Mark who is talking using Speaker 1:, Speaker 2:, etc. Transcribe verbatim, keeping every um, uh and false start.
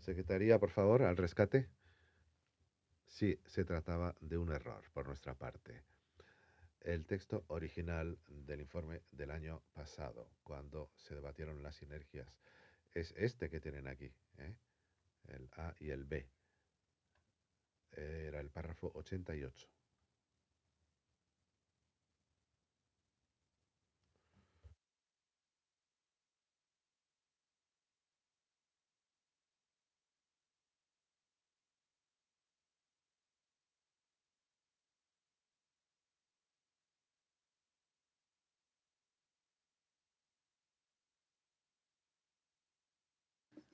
Speaker 1: Secretaría, por favor, al rescate. Sí, se trataba de un error por nuestra parte. El texto original del informe del año pasado, cuando se debatieron las sinergias, es este que tienen aquí, ¿eh? El A y el B. Era el párrafo ochenta y ocho.